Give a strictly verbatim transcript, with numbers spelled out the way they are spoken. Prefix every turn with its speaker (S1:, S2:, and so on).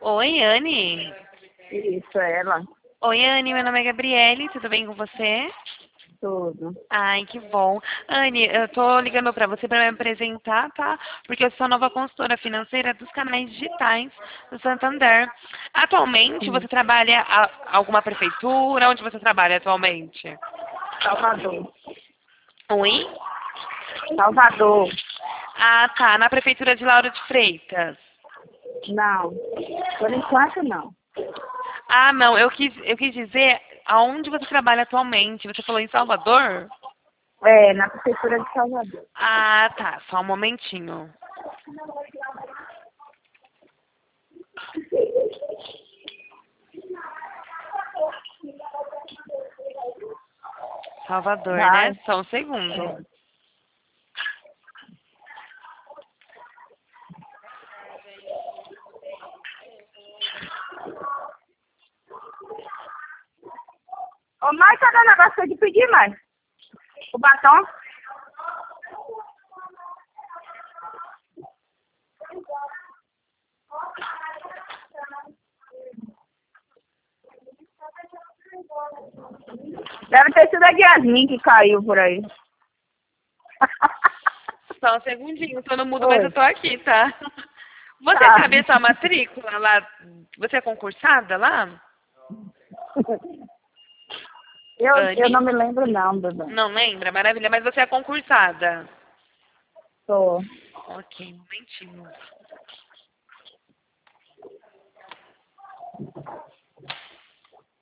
S1: Oi, Anne.
S2: Isso, ela.
S1: Oi, Anne, meu nome é Gabriele, tudo bem com você?
S2: Tudo.
S1: Ai, que bom. Anne, eu tô ligando pra você pra me apresentar, tá? Porque eu sou a nova consultora financeira dos canais digitais do Santander. Atualmente,
S2: Sim.
S1: você trabalha a alguma prefeitura? Onde você trabalha atualmente?
S2: Salvador.
S1: Oi?
S2: Salvador.
S1: Ah, tá. Na prefeitura de Lauro de Freitas.
S2: Não. Por enquanto, não.
S1: Ah, não. Eu quis, eu quis dizer aonde você trabalha atualmente. Você falou em Salvador?
S2: É, na prefeitura de Salvador.
S1: Ah, tá. Só um momentinho. Salvador, né?
S2: Vai.
S1: Só um segundo.
S2: É. Ô, mãe, cadê o negócio de pedir, mãe? O batom? Deve ter sido a Yasmin que caiu por aí.
S1: Só um segundinho. Tô no mudo, mas eu
S2: Oi.
S1: tô aqui, tá? Você
S2: Tá.
S1: sabe a sua matrícula lá? Você é concursada lá?
S2: Eu, eu
S1: Anne?
S2: não me lembro não, bebê.
S1: Não lembra? Maravilha. Mas você é concursada.
S2: Tô.
S1: Ok, um momentinho.